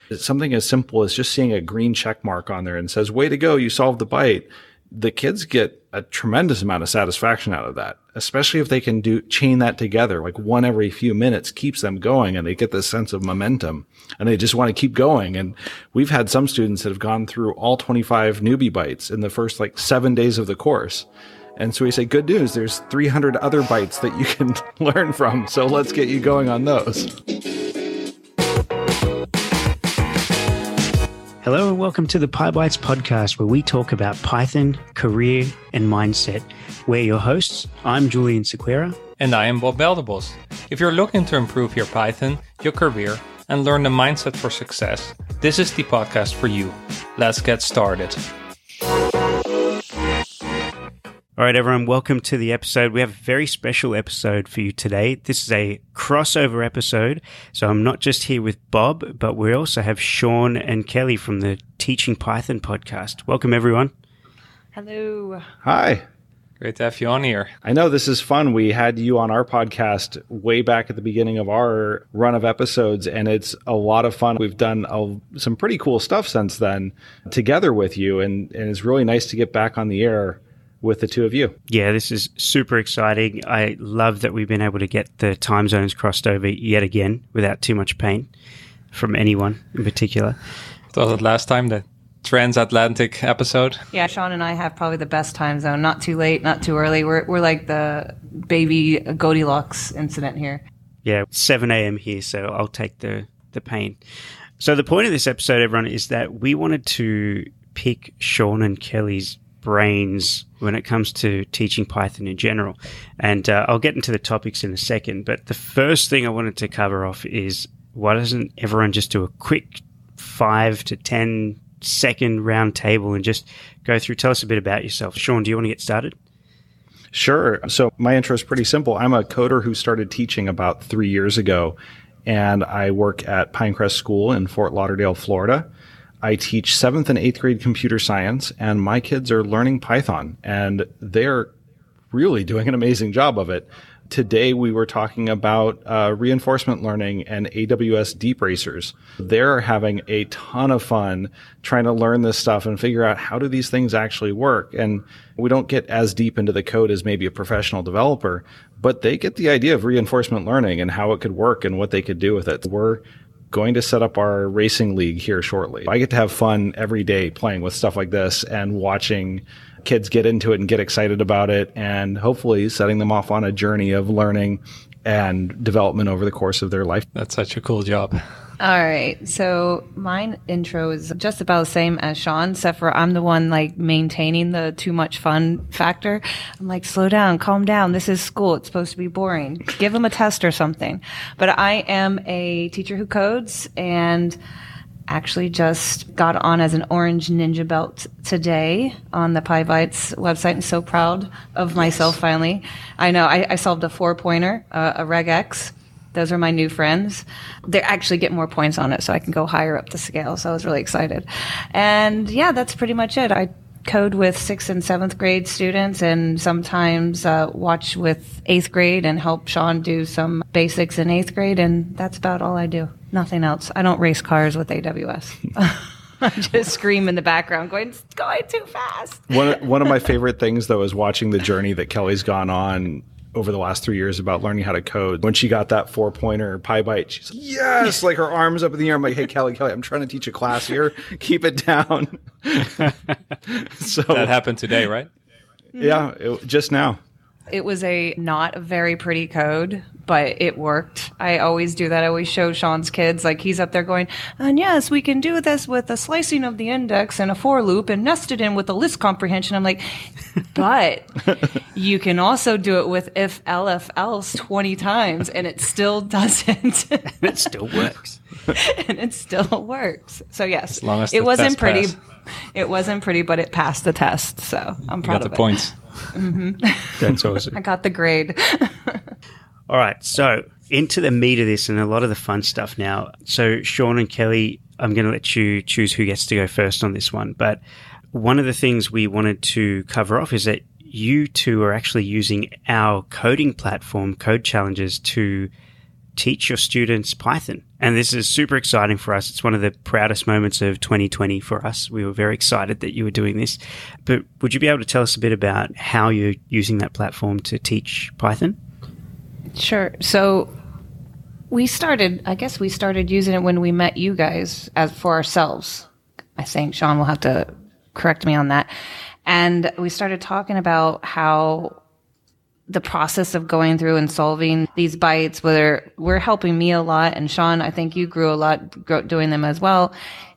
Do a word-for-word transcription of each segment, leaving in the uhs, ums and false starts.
something as simple as just seeing a green check mark on there and says, way to go, you solved the bite. The kids get a tremendous amount of satisfaction out of that, especially if they can do chain that together. Like one every few minutes keeps them going and they get this sense of momentum and they just want to keep going. And we've had some students that have gone through all twenty-five newbie bites in the first like seven days of the course. And so we say, good news, there's three hundred other bites that you can learn from. So let's get you going on those. Hello and welcome to the PyBites podcast, where we talk about Python, career, and mindset. We're your hosts. I'm Julian Sequeira. And I am Bob Beldebos. If you're looking to improve your Python, your career, and learn the mindset for success, this is the podcast for you. Let's get started. All right, everyone, welcome to the episode. We have a very special episode for you today. This is a crossover episode. So I'm not just here with Bob, but we also have Sean and Kelly from the Teaching Python podcast. Welcome, everyone. Hello. Hi. Great to have you on here. I know this is fun. We had you on our podcast way back at the beginning of our run of episodes, and it's a lot of fun. We've done a, some pretty cool stuff since then together with you, and, and it's really nice to get back on the air with the two of you. Yeah, this is super exciting. I love that we've been able to get the time zones crossed over yet again without too much pain from anyone in particular. What was it last time, the transatlantic episode? Yeah, Sean and I have probably the best time zone. Not too late, not too early. We're we're like the baby Goldilocks incident here. Yeah, seven a.m. here, so I'll take the, the pain. So the point of this episode, everyone, is that we wanted to pick Sean and Kelly's brains when it comes to teaching Python in general. And uh, I'll get into the topics in a second, but the first thing I wanted to cover off is, why doesn't everyone just do a quick five to ten second round table and just go through, tell us a bit about yourself. Sean, do you want to get started? Sure. So my intro is pretty simple. I'm a coder who started teaching about three years ago, and I work at Pinecrest School in Fort Lauderdale, Florida. I teach seventh and eighth grade computer science, and my kids are learning Python, and they're really doing an amazing job of it. Today, we were talking about uh, reinforcement learning and A W S deep racers. They're having a ton of fun trying to learn this stuff and figure out, how do these things actually work? And we don't get as deep into the code as maybe a professional developer, but they get the idea of reinforcement learning and how it could work and what they could do with it. We're going to set up our racing league here shortly. I get to have fun every day playing with stuff like this and watching kids get into it and get excited about it, and hopefully setting them off on a journey of learning and development over the course of their life. That's such a cool job. All right. So my intro is just about the same as Sean, except for I'm the one like maintaining the too much fun factor. I'm like, slow down, calm down. This is school. It's supposed to be boring. Give them a test or something. But I am a teacher who codes, and actually just got on as an orange ninja belt today on the PyBites website. I'm so proud of myself finally. I know I, I solved a four-pointer, uh, a regex. Those are my new friends. They actually get more points on it, so I can go higher up the scale. So I was really excited. And yeah, that's pretty much it. I code with sixth and seventh grade students, and sometimes uh, watch with eighth grade and help Sean do some basics in eighth grade. And that's about all I do. Nothing else. I don't race cars with A W S. I just scream in the background going, it's going too fast. One, one of my favorite things, though, is watching the journey that Kelly's gone on over the last three years about learning how to code. When she got that four-pointer PyBite, she's like, yes, like her arms up in the air. I'm like, hey, Kelly, Kelly, I'm trying to teach a class here. Keep it down. So that happened today, right? Yeah, it, just now. It was a not a very pretty code, but it worked. I always do that. I always show Sean's kids, like he's up there going, and yes, we can do this with a slicing of the index and a for loop and nested in with a list comprehension. I'm like, but you can also do it with if, elif, else twenty times, and it still doesn't. It still works. And it still works. So yes, as long as it wasn't test pretty. pass. It wasn't pretty, but it passed the test. So I'm proud you got of the it. points. Mm-hmm. That's awesome. I got the grade. All right, so into the meat of this and a lot of the fun stuff now. So Sean and Kelly, I'm going to let you choose who gets to go first on this one. But one of the things we wanted to cover off is that you two are actually using our coding platform, Code Challenges, to teach your students Python. And this is super exciting for us. It's one of the proudest moments of twenty twenty for us. We were very excited that you were doing this. But would you be able to tell us a bit about how you're using that platform to teach Python? Sure. So we started, I guess we started using it when we met you guys as for ourselves. I think Sean will have to correct me on that. And we started talking about how the process of going through and solving these bites, whether we're helping me a lot, and Sean, I think you grew a lot doing them as well.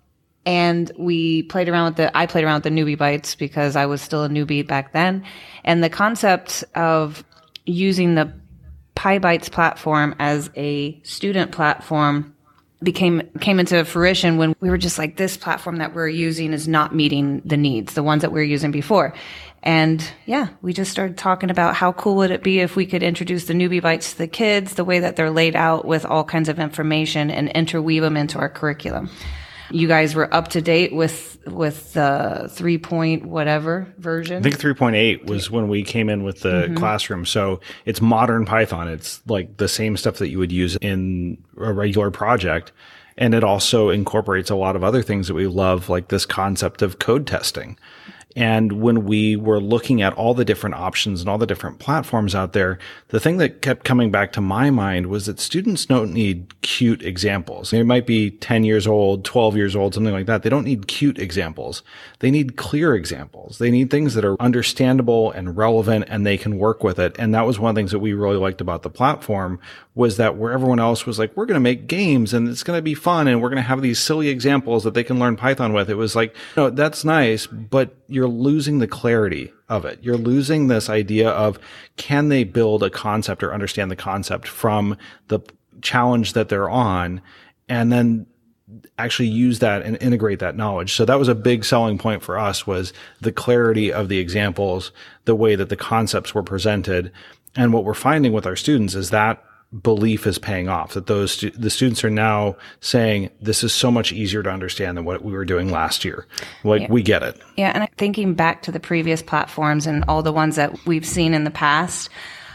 And we played around with the, I played around with the newbie bites because I was still a newbie back then. And the concept of using the PyBites platform as a student platform became came into fruition when we were just like, this platform that we're using is not meeting the needs, the ones that we were using before. And yeah, we just started talking about how cool would it be if we could introduce the newbie bites to the kids, the way that they're laid out with all kinds of information, and interweave them into our curriculum. You guys were up to date with with the three point whatever version. I think three point eight was when we came in with the mm-hmm. classroom. So it's modern Python. It's like the same stuff that you would use in a regular project. And it also incorporates a lot of other things that we love, like this concept of code testing. And when we were looking at all the different options and all the different platforms out there, the thing that kept coming back to my mind was that students don't need cute examples. They might be ten years old, twelve years old, something like that. They don't need cute examples. They need clear examples. They need things that are understandable and relevant, and they can work with it. And that was one of the things that we really liked about the platform, was that where everyone else was like, we're going to make games and it's going to be fun and we're going to have these silly examples that they can learn Python with. It was like, no, that's nice, but you're losing the clarity of it. You're losing this idea of, can they build a concept or understand the concept from the challenge that they're on, and then actually use that and integrate that knowledge. So that was a big selling point for us, was the clarity of the examples, the way that the concepts were presented. And what we're finding with our students is that belief is paying off, that those stu- the students are now saying, this is so much easier to understand than what we were doing last year. Like, yeah. we get it. Yeah. And thinking back to the previous platforms and all the ones that we've seen in the past,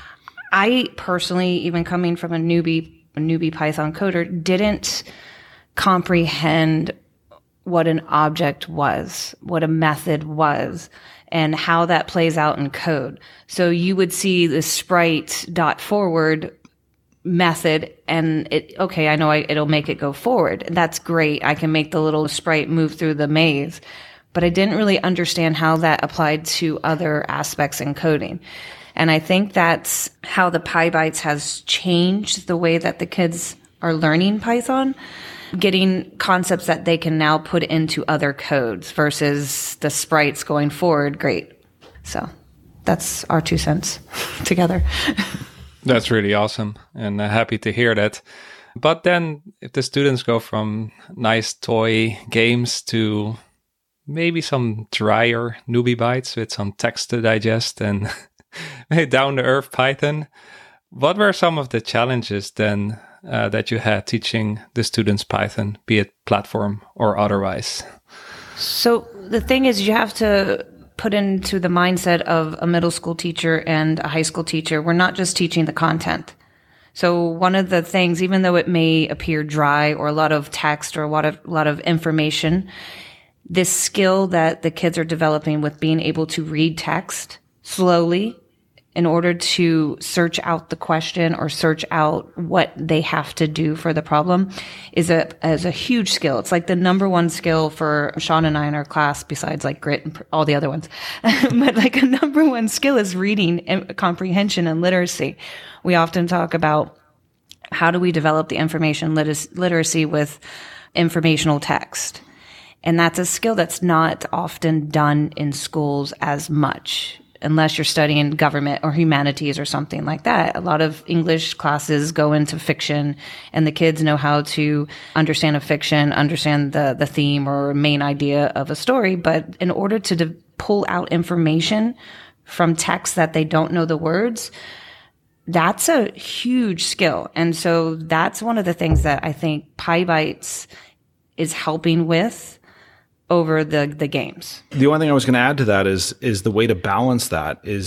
I personally, even coming from a newbie, a newbie Python coder, didn't comprehend what an object was, what a method was, and how that plays out in code. So you would see the sprite dot forward method, and it, okay, I know I, it'll make it go forward. That's great. I can make the little sprite move through the maze, but I didn't really understand how that applied to other aspects in coding. And I think that's how the PyBites has changed the way that the kids are learning Python, getting concepts that they can now put into other codes versus the sprites going forward. Great. So that's our two cents together. That's really awesome, and uh, happy to hear that. But then if the students go from nice toy games to maybe some drier newbie bites with some text to digest and down-to-earth Python, what were some of the challenges then uh, that you had teaching the students Python, be it platform or otherwise? So the thing is, you have to put into the mindset of a middle school teacher and a high school teacher. We're not just teaching the content. So one of the things, even though it may appear dry or a lot of text or a lot of, a lot of information, this skill that the kids are developing with being able to read text slowly in order to search out the question or search out what they have to do for the problem is a is a huge skill. It's like the number one skill for Sean and I in our class, besides like grit and all the other ones. But like a number one skill is reading and comprehension and literacy. We often talk about how do we develop the information liter- literacy with informational text. And that's a skill that's not often done in schools as much, unless you're studying government or humanities or something like that. A lot of English classes go into fiction, and the kids know how to understand a fiction, understand the, the theme or main idea of a story. But in order to de- pull out information from text that they don't know the words, that's a huge skill. And so that's one of the things that I think PyBites is helping with over the, the games. The only thing I was going to add to that is, is the way to balance that is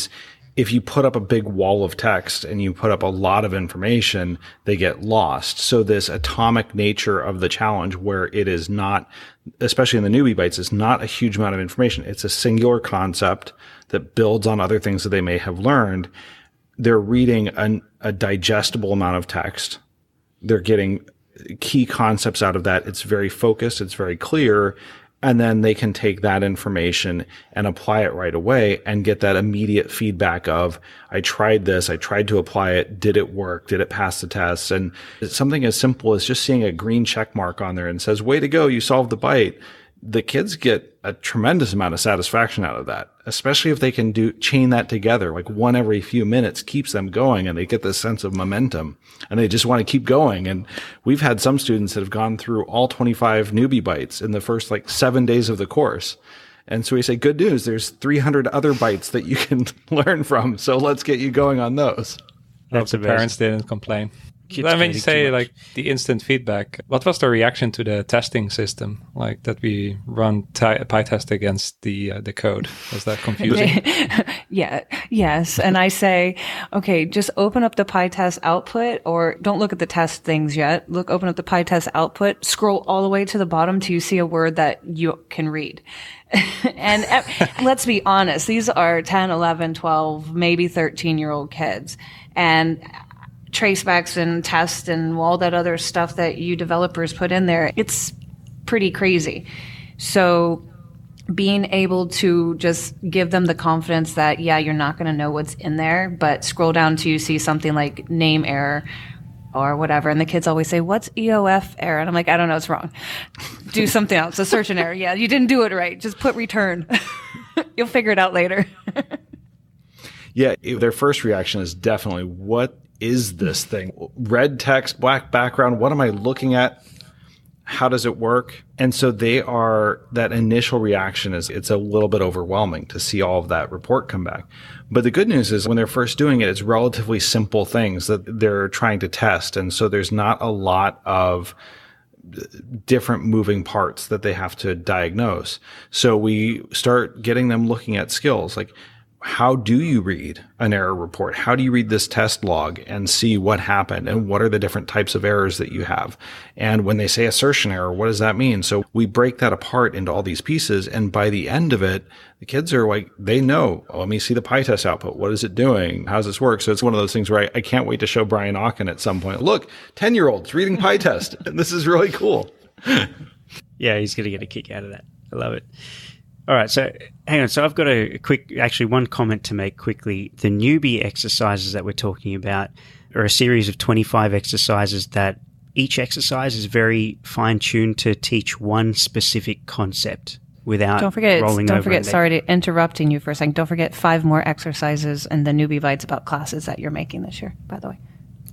if you put up a big wall of text and you put up a lot of information, they get lost. So this atomic nature of the challenge, where it is not, especially in the newbie bites, it's not a huge amount of information. It's a singular concept that builds on other things that they may have learned. They're reading an, a digestible amount of text. They're getting key concepts out of that. It's very focused. It's very clear. And then they can take that information and apply it right away and get that immediate feedback of, I tried this, I tried to apply it, did it work, did it pass the test? And it's something as simple as just seeing a green check mark on there and says, way to go, you solved the bite. The kids get a tremendous amount of satisfaction out of that, especially if they can do chain that together. Like one every few minutes keeps them going, and they get this sense of momentum and they just want to keep going. And we've had some students that have gone through all twenty-five newbie bites in the first like seven days of the course. And so we say, good news, there's three hundred other bites that you can learn from. So let's get you going on those. That's the parents didn't complain. Kids Let me getting say, too much. like, the instant feedback. What was the reaction to the testing system? Like, that we run t- PyTest against the uh, the code? Was that confusing? Yeah, yes. And I say, okay, just open up the PyTest output, or don't look at the test things yet. Look, open up the PyTest output, scroll all the way to the bottom till you see a word that you can read. And uh, let's be honest, these are ten, eleven, twelve, maybe thirteen year old kids. And tracebacks and tests and all that other stuff that you developers put in there, it's pretty crazy. So being able to just give them the confidence that, yeah, you're not going to know what's in there, but scroll down to you see something like name error or whatever. And the kids always say, what's E O F error? And I'm like, I don't know, it's wrong. Do something else. A search an error. Yeah, you didn't do it right. Just put return. You'll figure it out later. Yeah, it- their first reaction is definitely, what is this thing? Red text, black background. What am I looking at? How does it work? And so they are, that initial reaction is, it's a little bit overwhelming to see all of that report come back. But the good news is when they're first doing it, it's relatively simple things that they're trying to test. And so there's not a lot of different moving parts that they have to diagnose. So we start getting them looking at skills like, how do you read an error report? How do you read this test log and see what happened and what are the different types of errors that you have? And when they say assertion error, what does that mean? So we break that apart into all these pieces. And by the end of it, the kids are like, they know, oh, let me see the PyTest output. What is it doing? How does this work? So it's one of those things where I, I can't wait to show Brian Aachen at some point. Look, ten year olds reading PyTest. And this is really cool. Yeah, he's going to get a kick out of that. I love it. All right, so hang on. So I've got a quick, actually one comment to make quickly. The newbie exercises that we're talking about are a series of twenty-five exercises that each exercise is very fine-tuned to teach one specific concept without Don't forget, rolling don't over. forget, and they- sorry to interrupting you for a second. Don't forget five more exercises and the newbie bites about classes that you're making this year, by the way.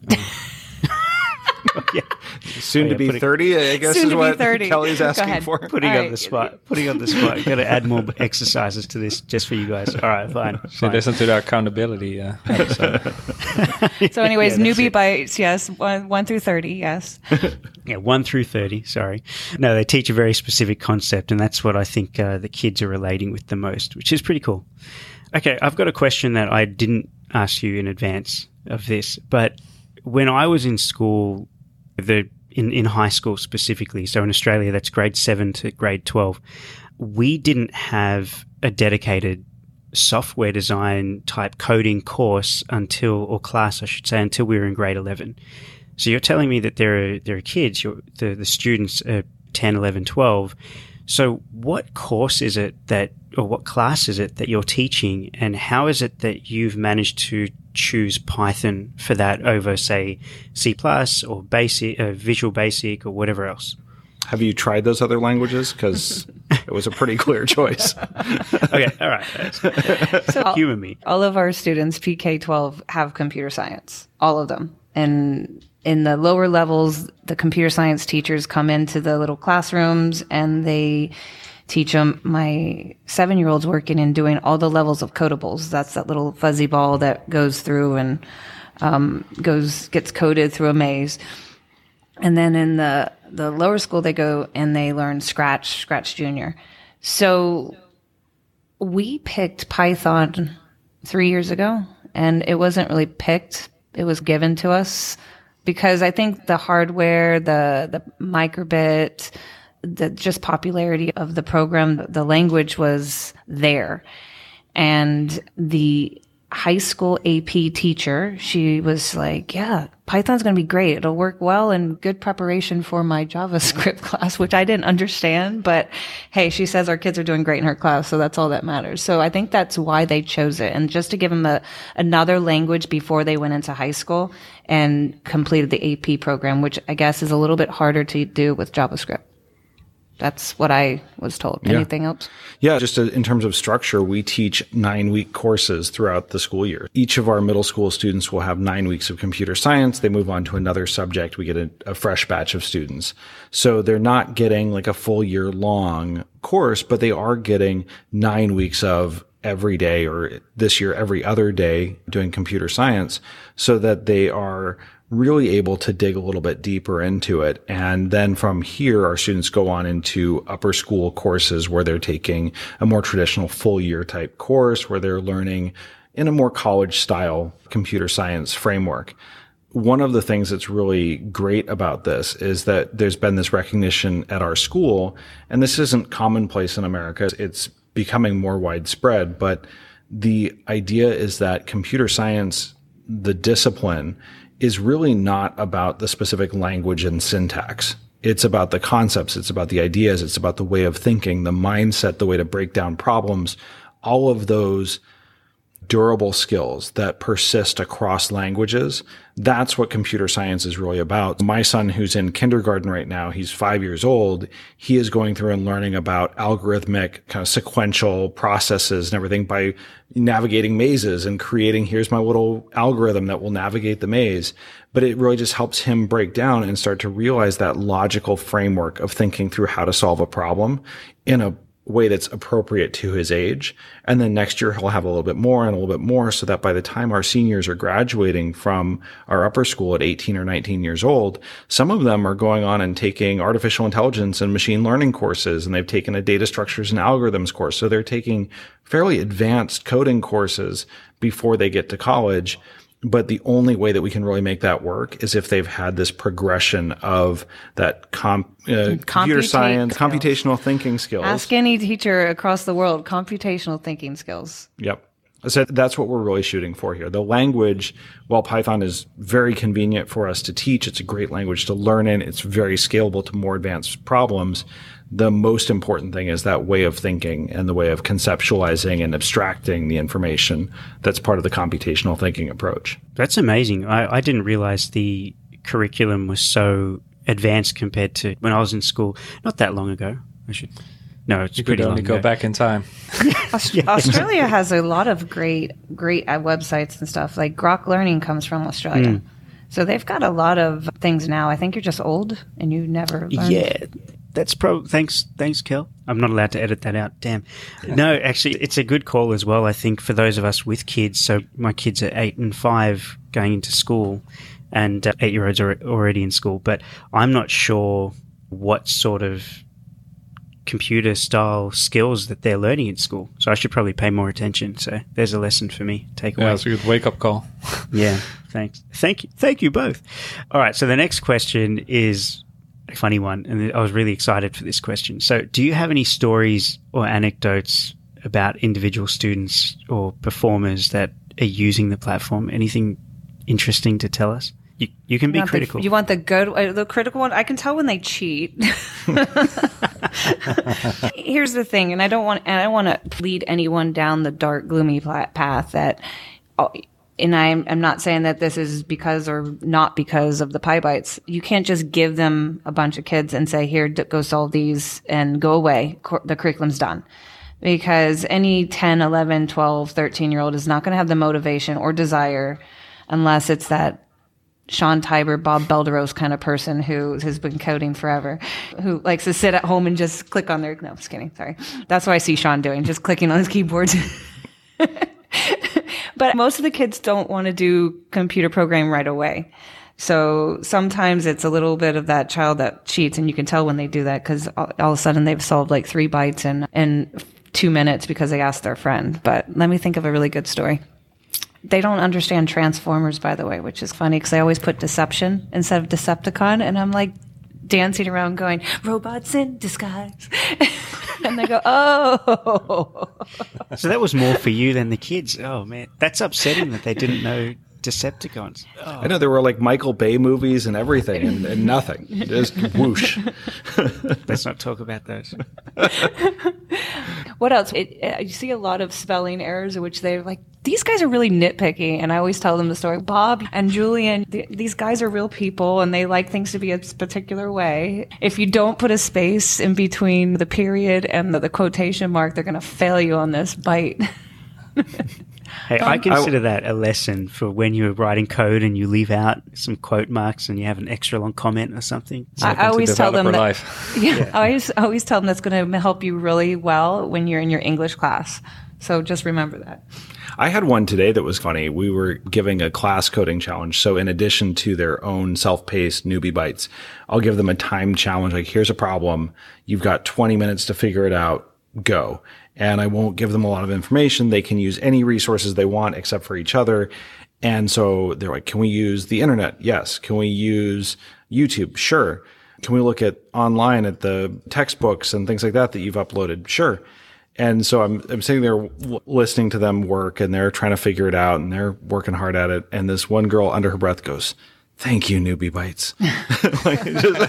yeah. Soon Oh, to yeah, be putting- thirty, I guess Soon is to be what thirty. Kelly's Go asking ahead. for. Putting All on right. the spot. Putting on the spot. Got to add more exercises to this just for you guys. All right, fine. Should fine. listen to the accountability uh, episode. So anyways, Yeah, that's newbie it. bites, yes. One, one through thirty, yes. Yeah, one through thirty, sorry. No, they teach a very specific concept, and that's what I think uh, the kids are relating with the most, which is pretty cool. Okay, I've got a question that I didn't ask you in advance of this, but when I was in school, the in, in high school specifically, so in Australia, that's grade seven to grade twelve, we didn't have a dedicated software design type coding course until, or class, I should say, until we were in grade eleven. So you're telling me that there are there are kids, you're, the the students are ten, eleven, twelve. So what course is it that, or what class is it that you're teaching, and how is it that you've managed to choose Python for that over, say, C plus or Basic, uh, Visual Basic, or whatever else? Have you tried those other languages? Because it was a pretty clear choice. Okay, all right. So all, Humor me. all of our students, P K twelve, have computer science. All of them. And in the lower levels, the computer science teachers come into the little classrooms and they teach them. My seven-year-old's working and doing all the levels of codables. That's that little fuzzy ball that goes through and um, goes gets coded through a maze. And then in the, the lower school, they go and they learn Scratch, Scratch Junior. So we picked Python three years ago, and it wasn't really picked. It was given to us because I think the hardware, the the microbit, the just popularity of the program, the language was there. And the high school A P teacher, she was like, yeah, Python's going to be great. It'll work well and good preparation for my JavaScript class, which I didn't understand. But hey, she says our kids are doing great in her class, so that's all that matters. So I think that's why they chose it. And just to give them a, another language before they went into high school and completed the A P program, which I guess is a little bit harder to do with JavaScript. That's what I was told. Yeah. Anything else? Yeah, just in terms of structure, we teach nine-week courses throughout the school year. Each of our middle school students will have nine weeks of computer science. They move on to another subject. We get a, a fresh batch of students. So they're not getting like a full year-long course, but they are getting nine weeks of every day, or this year every other day, doing computer science, so that they are really able to dig a little bit deeper into it. And then from here, our students go on into upper school courses where they're taking a more traditional full year type course where they're learning in a more college style computer science framework. One of the things that's really great about this is that there's been this recognition at our school, and this isn't commonplace in America. It's becoming more widespread, but the idea is that computer science, the discipline, is really not about the specific language and syntax. It's about the concepts. It's about the ideas. It's about the way of thinking, the mindset, the way to break down problems, all of those durable skills that persist across languages. That's what computer science is really about. My son, who's in kindergarten right now, he's five years old. He is going through and learning about algorithmic kind of sequential processes and everything by navigating mazes and creating, here's my little algorithm that will navigate the maze. But it really just helps him break down and start to realize that logical framework of thinking through how to solve a problem in a way that's appropriate to his age. And then next year he'll have a little bit more and a little bit more, so that by the time our seniors are graduating from our upper school at eighteen or nineteen years old, some of them are going on and taking artificial intelligence and machine learning courses, and they've taken a data structures and algorithms course. So they're taking fairly advanced coding courses before they get to college. But the only way that we can really make that work is if they've had this progression of that comp, uh, computer science, skills. Computational thinking skills. Ask any teacher across the world, computational thinking skills. Yep. So that's what we're really shooting for here. The language, while Python is very convenient for us to teach, it's a great language to learn in. It's very scalable to more advanced problems. The most important thing is that way of thinking and the way of conceptualizing and abstracting the information that's part of the computational thinking approach. That's amazing. I, I didn't realize the curriculum was so advanced compared to when I was in school. Not that long ago. I should. No, it's you pretty could only long go ago. back in time. Australia has a lot of great, great uh, websites and stuff. Like Grok Learning comes from Australia. Mm. So they've got a lot of things now. I think you're just old and you never learned. Yeah. That's probably thanks, thanks, Kel. I'm not allowed to edit that out. Damn. No, actually, it's a good call as well. I think for those of us with kids. So my kids are eight and five going into school, and uh, eight-year-olds are already in school. But I'm not sure what sort of computer style skills that they're learning in school. So I should probably pay more attention. So there's a lesson for me. Take away. Yeah, it's a good wake up call. Yeah. Thanks. Thank you. Thank you both. All right. So the next question is a funny one, and I was really excited for this question. So do you have any stories or anecdotes about individual students or performers that are using the platform? Anything interesting to tell us? You, you can be you critical. The, you want the good, uh, the critical one? I can tell when they cheat. Here's the thing, and I don't want, and I don't want to lead anyone down the dark, gloomy path that, and I'm, I'm not saying that this is because or not because of the PyBites. You can't just give them a bunch of kids and say, here, go solve these and go away. The curriculum's done. Because any ten, eleven, twelve, thirteen year old is not going to have the motivation or desire unless it's that Sean Tiber, Bob Belderose kind of person who has been coding forever, who likes to sit at home and just click on their, no, just kidding, sorry. That's what I see Sean doing, just clicking on his keyboard. But most of the kids don't want to do computer programming right away. So sometimes it's a little bit of that child that cheats, and you can tell when they do that because all, all of a sudden they've solved like three bytes in, in two minutes because they asked their friend. But let me think of a really good story. They don't understand Transformers, by the way, which is funny because I always put Deception instead of Decepticon. And I'm like dancing around going, robots in disguise. And they go, oh. So that was more for you than the kids. Oh, man. That's upsetting that they didn't know Decepticons. Oh. I know there were like Michael Bay movies and everything and, and nothing. Just whoosh. Let's not talk about those. What else? It, uh, you see a lot of spelling errors in which they're like, these guys are really nitpicky. And I always tell them the story. Bob and Julian, th- these guys are real people and they like things to be a particular way. If you don't put a space in between the period and the, the quotation mark, they're going to fail you on this bite. Hey, I consider that a lesson for when you're writing code and you leave out some quote marks and you have an extra long comment or something. I, I always tell them that. Life. Yeah, yeah. I always I always tell them that's going to help you really well when you're in your English class. So just remember that. I had one today that was funny. We were giving a class coding challenge. So in addition to their own self-paced newbie bites, I'll give them a time challenge. Like, here's a problem. You've got twenty minutes to figure it out. Go. And I won't give them a lot of information. They can use any resources they want except for each other. And so they're like, can we use the internet? Yes. Can we use YouTube? Sure. Can we look at online at the textbooks and things like that that you've uploaded? Sure. And so I'm, I'm sitting there w- listening to them work and they're trying to figure it out and they're working hard at it. And this one girl under her breath goes, thank you, Newbie Bites. Like,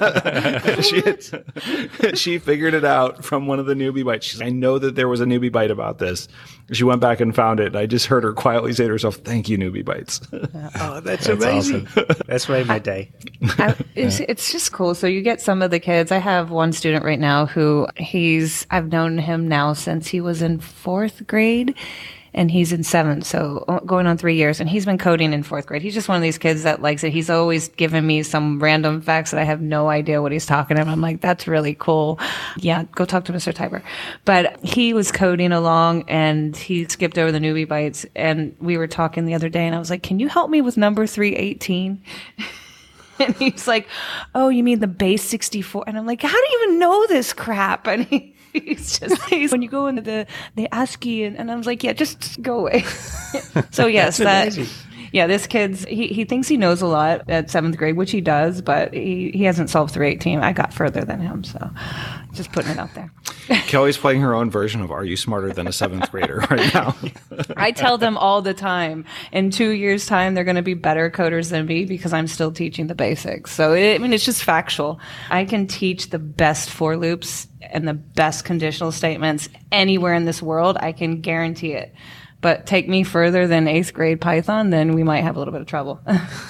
just, she, she figured it out from one of the Newbie Bites. She's, I know that there was a Newbie Bite about this. She went back and found it. And I just heard her quietly say to herself, thank you, Newbie Bites. Oh, that's, that's amazing. Awesome. That's made my day. I, it's, it's just cool. So you get some of the kids. I have one student right now who he's, I've known him now since he was in fourth grade. And he's in seventh, so going on three years. And he's been coding in fourth grade. He's just one of these kids that likes it. He's always given me some random facts that I have no idea what he's talking about. I'm like, that's really cool. Yeah, go talk to Mister Tiber. But he was coding along, and he skipped over the Newbie Bites. And we were talking the other day, and I was like, can you help me with number three eighteen? And he's like, oh, you mean the base sixty-four? And I'm like, how do you even know this crap? And he, he's just, he's, when you go into the, the ASCII, and, and I was like, yeah, just go away. So yes, that, yeah, this kid's, he, he thinks he knows a lot at seventh grade, which he does, but he, he hasn't solved three eighteen. I got further than him, so just putting it out there. Kelly's playing her own version of Are You Smarter Than a Seventh Grader right now. I tell them all the time, in two years' time, they're going to be better coders than me because I'm still teaching the basics. So, it, I mean, it's just factual. I can teach the best for loops and the best conditional statements anywhere in this world. I can guarantee it. But take me further than eighth grade Python, then we might have a little bit of trouble.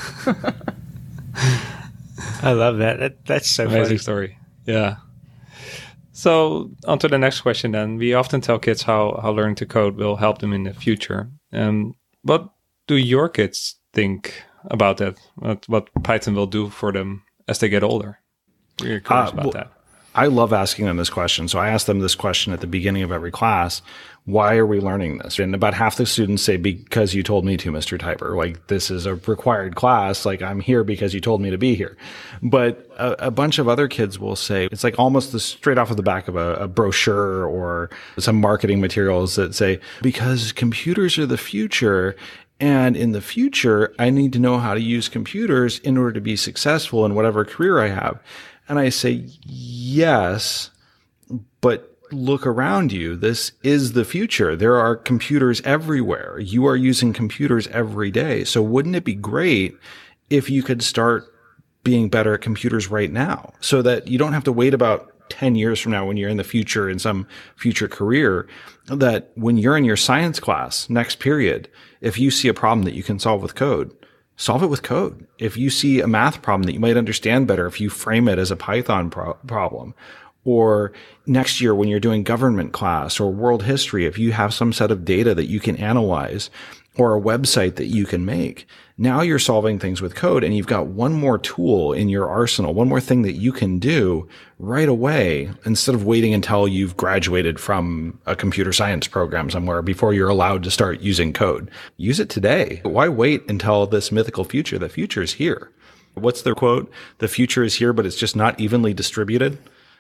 I love that. that that's so Amazing funny. story. Yeah. So on to the next question then. We often tell kids how, how learning to code will help them in the future. Um, what do your kids think about that? What, what Python will do for them as they get older? We're curious Uh, about well, that. I love asking them this question. So I ask them this question at the beginning of every class. Why are we learning this? And about half the students say, because you told me to, Mister Tiber. Like, this is a required class. Like, I'm here because you told me to be here. But a, a bunch of other kids will say, it's like almost the straight off of the back of a, a brochure or some marketing materials that say, because computers are the future. And in the future, I need to know how to use computers in order to be successful in whatever career I have. And I say, yes, but look around you. This is the future. There are computers everywhere. You are using computers every day. So wouldn't it be great if you could start being better at computers right now so that you don't have to wait about ten years from now when you're in the future in some future career, that when you're in your science class next period, if you see a problem that you can solve with code, solve it with code. If you see a math problem that you might understand better, if you frame it as a Python pro- problem, or next year when you're doing government class or world history, if you have some set of data that you can analyze or a website that you can make, now you're solving things with code and you've got one more tool in your arsenal, one more thing that you can do right away instead of waiting until you've graduated from a computer science program somewhere before you're allowed to start using code. Use it today. Why wait until this mythical future? The future is here. What's the quote? The future is here, but it's just not evenly distributed.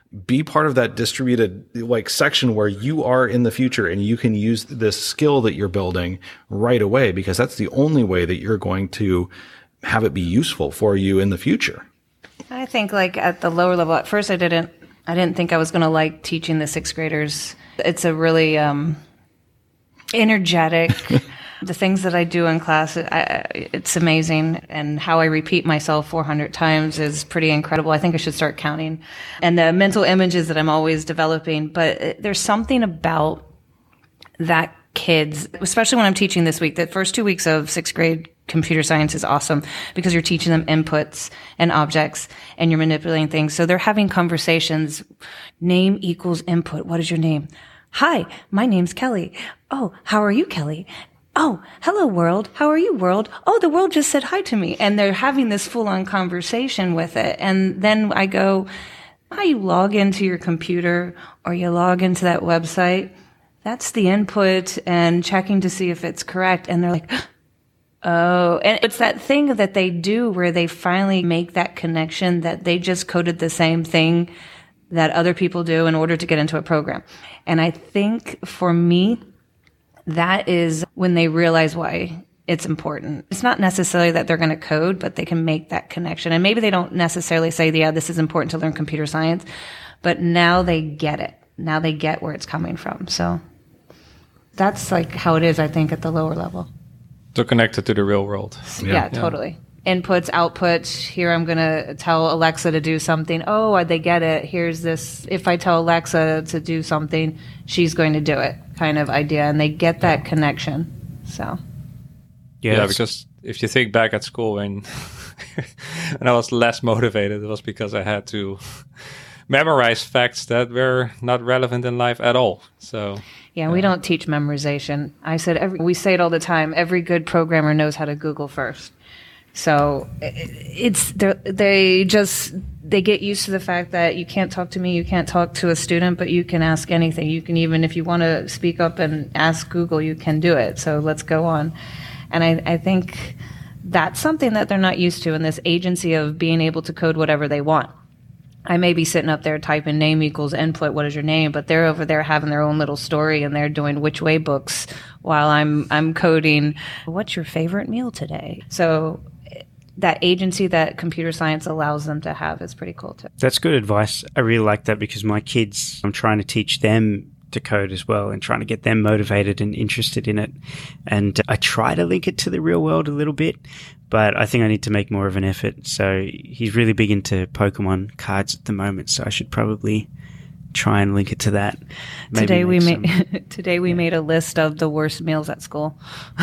be part of that distributed like section where you are in the future and you can use this skill that you're building right away, because that's the only way that you're going to have it be useful for you in the future. I think like at the lower level, at first I didn't, I didn't think I was going to like teaching the sixth graders. It's a really um, energetic, the things that I do in class, I, it's amazing. And how I repeat myself four hundred times is pretty incredible. I think I should start counting. And the mental images that I'm always developing. But there's something about that kids, especially when I'm teaching this week, the first two weeks of sixth grade computer science is awesome because you're teaching them inputs and objects and you're manipulating things. So they're having conversations. Name equals input. What is your name? Hi, my name's Kelly. Oh, how are you, Kelly? Oh, hello, world. How are you, world? Oh, the world just said hi to me. And they're having this full-on conversation with it. And then I go, how you log into your computer or you log into that website, that's the input and checking to see if it's correct. And they're like, oh, and it's that thing that they do where they finally make that connection that they just coded the same thing that other people do in order to get into a program. And I think for me, that is when they realize why it's important. It's not necessarily that they're going to code, but they can make that connection. And maybe they don't necessarily say, yeah, this is important to learn computer science, but now they get it. Now they get where it's coming from. So that's like how it is, I think, at the lower level. So connected to the real world. Yeah, yeah, totally. Inputs, outputs. Here I'm going to tell Alexa to do something. Oh, they get it. Here's this. If I tell Alexa to do something, she's going to do it kind of idea. And they get that connection. So. Yes. Yeah, because if you think back at school when, when I was less motivated, it was because I had to memorize facts that were not relevant in life at all. So. Yeah, we don't teach memorization. I said, every, we say it all the time. Every good programmer knows how to Google first. So it's they just they get used to the fact that you can't talk to me, you can't talk to a student, but you can ask anything. You can even, if you want to speak up and ask Google, you can do it. So let's go on. And I, I think that's something that they're not used to in this agency of being able to code whatever they want. I may be sitting up there typing name equals input, what is your name? But they're over there having their own little story and they're doing which way books while I'm I'm coding, what's your favorite meal today? So that agency that computer science allows them to have is pretty cool too. That's good advice. I really like that because my kids, I'm trying to teach them to code as well and trying to get them motivated and interested in it. And I try to link it to the real world a little bit, but I think I need to make more of an effort. So he's really big into Pokemon cards at the moment, so I should probably try and link it to that. Maybe today we some, made today we yeah. made a list of the worst meals at school.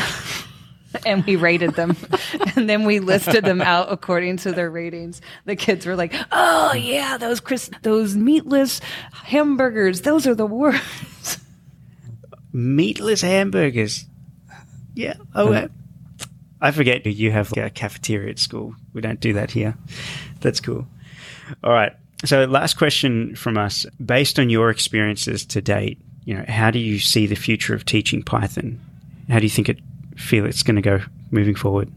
And we rated them. And then we listed them out according to their ratings. The kids were like, oh, yeah, those Chris, those meatless hamburgers, those are the worst. Meatless hamburgers. Yeah. Oh, uh, I forget you have a cafeteria at school. We don't do that here. That's cool. All right. So last question from us. Based on your experiences to date, you know, how do you see the future of teaching Python? How do you think it feel it's going to go moving forward?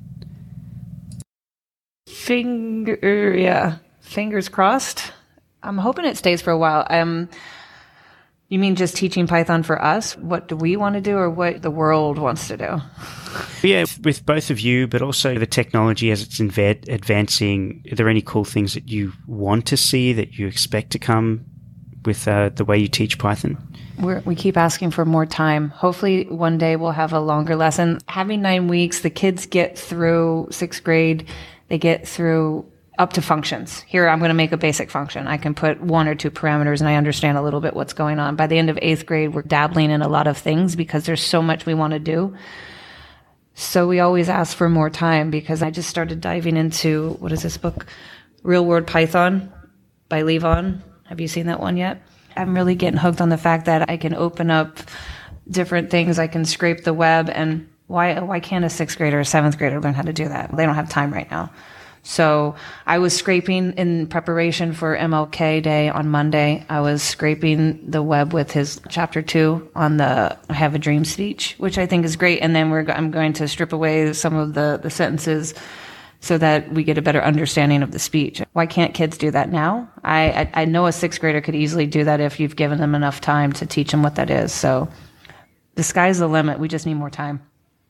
Finger, yeah, fingers crossed. I'm hoping it stays for a while. Um, you mean just teaching Python for us? What do we want to do, or what the world wants to do? Yeah, with both of you, but also the technology as it's inv- advancing. Are there any cool things that you want to see that you expect to come with uh, the way you teach Python? We're, we keep asking for more time. Hopefully one day we'll have a longer lesson. Having nine weeks, the kids get through sixth grade. They get through up to functions. Here, I'm going to make a basic function. I can put one or two parameters and I understand a little bit what's going on. By the end of eighth grade, we're dabbling in a lot of things because there's so much we want to do. So we always ask for more time because I just started diving into, what is this book? Real World Python by Levon. Have you seen that one yet? I'm really getting hooked on the fact that I can open up different things. I can scrape the web. And why why can't a sixth grader or seventh grader learn how to do that? They don't have time right now. So I was scraping in preparation for M L K Day on Monday. I was scraping the web with his chapter two on the I Have a Dream speech, which I think is great. And then we're I'm going to strip away some of the, the sentences so that we get a better understanding of the speech. Why can't kids do that now? I, I, I know a sixth grader could easily do that if you've given them enough time to teach them what that is. So the sky's the limit. We just need more time.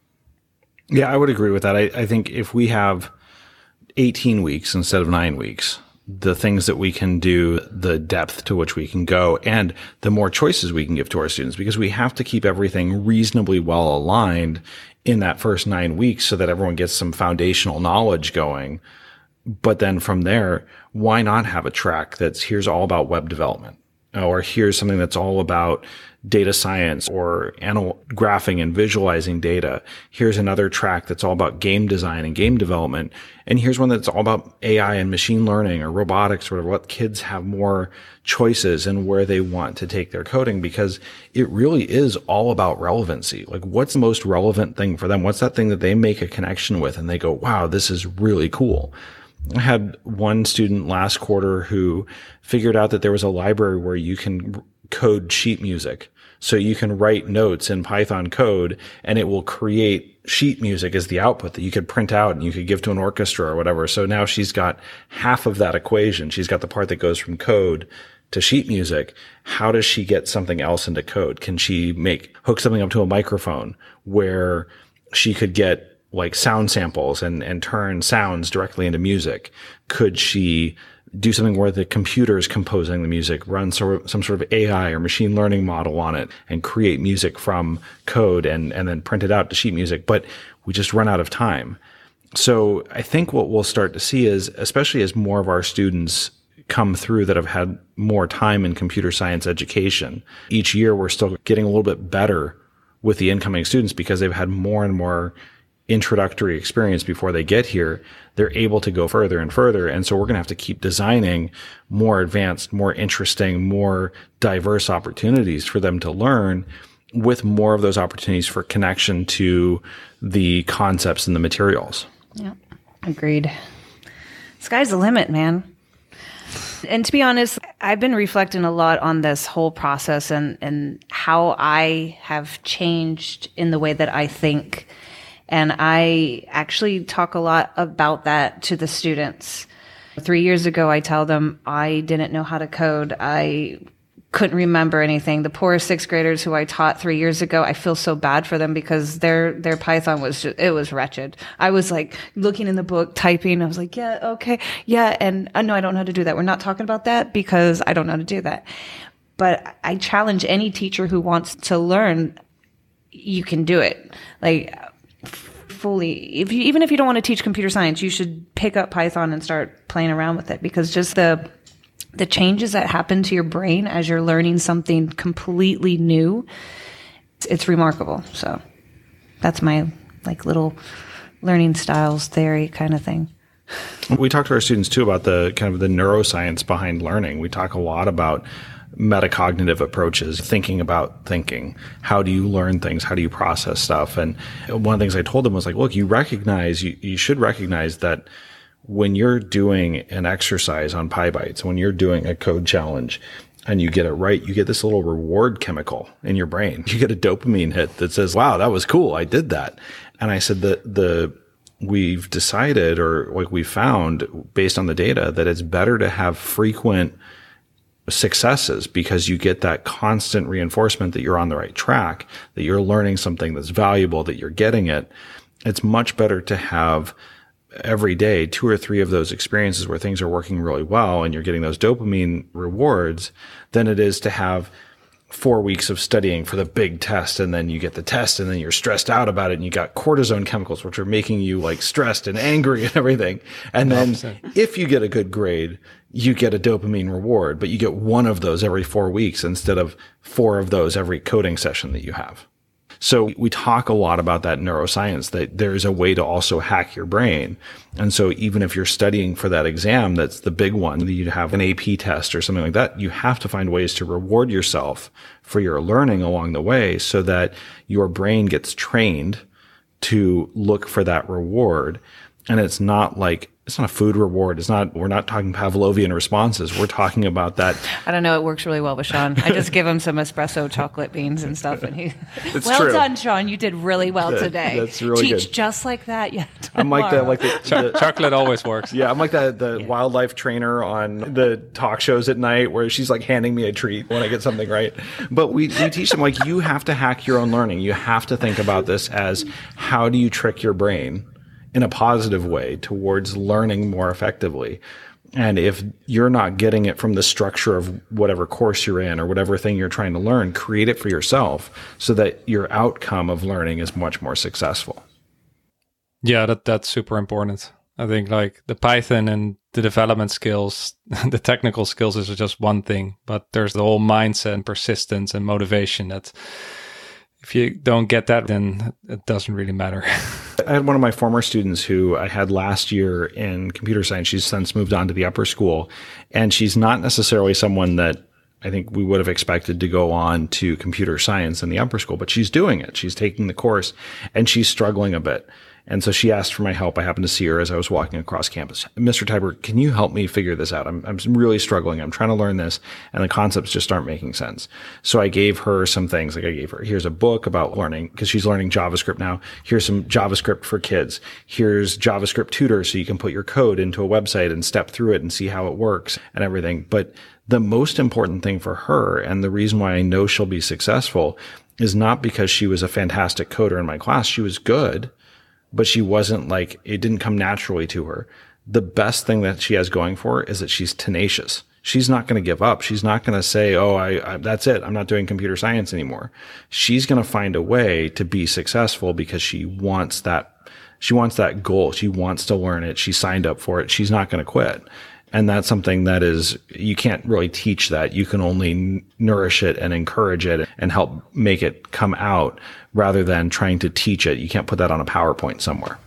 Yeah, I would agree with that. I, I think if we have eighteen weeks instead of nine weeks, the things that we can do, the depth to which we can go, and the more choices we can give to our students, because we have to keep everything reasonably well aligned in that first nine weeks so that everyone gets some foundational knowledge going. But then from there, why not have a track that's here's all about web development, or here's something that's all about data science or anal- graphing and visualizing data. Here's another track that's all about game design and game development. And here's one that's all about A I and machine learning or robotics or whatever. Let kids have more choices in where they want to take their coding, because it really is all about relevancy. Like, what's the most relevant thing for them? What's that thing that they make a connection with and they go, wow, this is really cool. I had one student last quarter who figured out that there was a library where you can code sheet music. So you can write notes in Python code and it will create sheet music as the output that you could print out and you could give to an orchestra or whatever. So now she's got half of that equation. She's got the part that goes from code to sheet music. How does she get something else into code? Can she make, hook something up to a microphone where she could get like sound samples and, and turn sounds directly into music? Could she do something where the computer is composing the music, run sort of, some sort of A I or machine learning model on it and create music from code and, and then print it out to sheet music? But we just run out of time. So I think what we'll start to see is, especially as more of our students come through that have had more time in computer science education, each year we're still getting a little bit better with the incoming students because they've had more and more introductory experience before they get here. They're able to go further and further. And so we're going to have to keep designing more advanced, more interesting, more diverse opportunities for them to learn, with more of those opportunities for connection to the concepts and the materials. Yeah, agreed. Sky's the limit, man. And to be honest, I've been reflecting a lot on this whole process and, and how I have changed in the way that I think. And I actually talk a lot about that to the students. Three years ago, I tell them I didn't know how to code. I couldn't remember anything. The poor sixth graders who I taught three years ago, I feel so bad for them because their their Python was just, it was wretched. I was like looking in the book, typing. I was like, yeah, okay, yeah. And uh, no, I don't know how to do that. We're not talking about that because I don't know how to do that. But I challenge any teacher who wants to learn, you can do it. Like, fully, if you, even if you don't want to teach computer science, you should pick up Python and start playing around with it, because just the the changes that happen to your brain as you're learning something completely new, it's, it's remarkable. So that's my like little learning styles theory kind of thing. We talk to our students too about the kind of the neuroscience behind learning. We talk a lot about metacognitive approaches, thinking about thinking. How do you learn things? How do you process stuff? And one of the things I told them was like, look, you recognize, you, you should recognize that when you're doing an exercise on PyBites, when you're doing a code challenge and you get it right, you get this little reward chemical in your brain. You get a dopamine hit that says, wow, that was cool. I did that. And I said that the, we've decided, or like we found based on the data, that it's better to have frequent successes because you get that constant reinforcement that you're on the right track, that you're learning something that's valuable, that you're getting it. It's much better to have every day two or three of those experiences where things are working really well and you're getting those dopamine rewards than it is to have four weeks of studying for the big test, and then you get the test and then you're stressed out about it and you got cortisone chemicals, which are making you like stressed and angry and everything. And then if you get a good grade, you get a dopamine reward, but you get one of those every four weeks instead of four of those every coding session that you have. So we talk a lot about that neuroscience, that there's a way to also hack your brain. And so even if you're studying for that exam, that's the big one, that you have an A P test or something like that, you have to find ways to reward yourself for your learning along the way so that your brain gets trained to look for that reward. And it's not like it's not a food reward. It's not, we're not talking Pavlovian responses. We're talking about that. I don't know. It works really well with Sean. I just give him some espresso chocolate beans and stuff. And he, it's well true. done, Sean. You did really well That- today. that's really Teach good. just like that. Yeah. I'm like the, like the, Cho- chocolate always works. yeah, I'm like the, the wildlife trainer on the talk shows at night where she's like handing me a treat when I get something right. But we, we teach them like, you have to hack your own learning. You have to think about this as, how do you trick your brain in a positive way towards learning more effectively? And if you're not getting it from the structure of whatever course you're in or whatever thing you're trying to learn, create it for yourself so that your outcome of learning is much more successful. Yeah, that that's super important. I think like the Python and the development skills, the technical skills is just one thing, but there's the whole mindset and persistence and motivation that if you don't get that, then it doesn't really matter. I had one of my former students who I had last year in computer science. She's since moved on to the upper school, and she's not necessarily someone that I think we would have expected to go on to computer science in the upper school, but she's doing it. She's taking the course and she's struggling a bit. And so she asked for my help. I happened to see her as I was walking across campus. Mister Tybert, can you help me figure this out? I'm, I'm really struggling. I'm trying to learn this, and the concepts just aren't making sense. So I gave her some things. Like I gave her, here's a book about learning, because she's learning JavaScript now. Here's some JavaScript for kids. Here's JavaScript Tutor, so you can put your code into a website and step through it and see how it works and everything. But the most important thing for her, and the reason why I know she'll be successful, is not because she was a fantastic coder in my class. She was good, but she wasn't like, it didn't come naturally to her. The best thing that she has going for her is that she's tenacious. She's not going to give up. She's not going to say, oh, I, I, that's it. I'm not doing computer science anymore. She's going to find a way to be successful because she wants that, she wants that goal. She wants to learn it. She signed up for it. She's not going to quit. And that's something that is, you can't really teach that. You can only n- nourish it and encourage it and help make it come out rather than trying to teach it. You can't put that on a PowerPoint somewhere.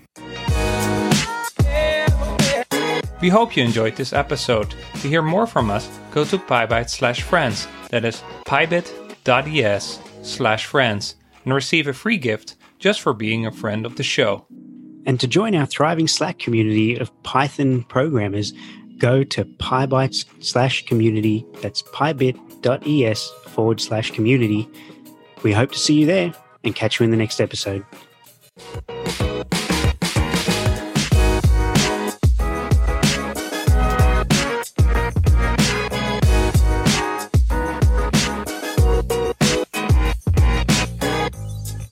We hope you enjoyed this episode. To hear more from us, go to PyBite slash friends. That is pybit.es slash friends and receive a free gift just for being a friend of the show. And to join our thriving Slack community of Python programmers, go to pybytes slash community. That's pybit.es forward slash community. We hope to see you there and catch you in the next episode.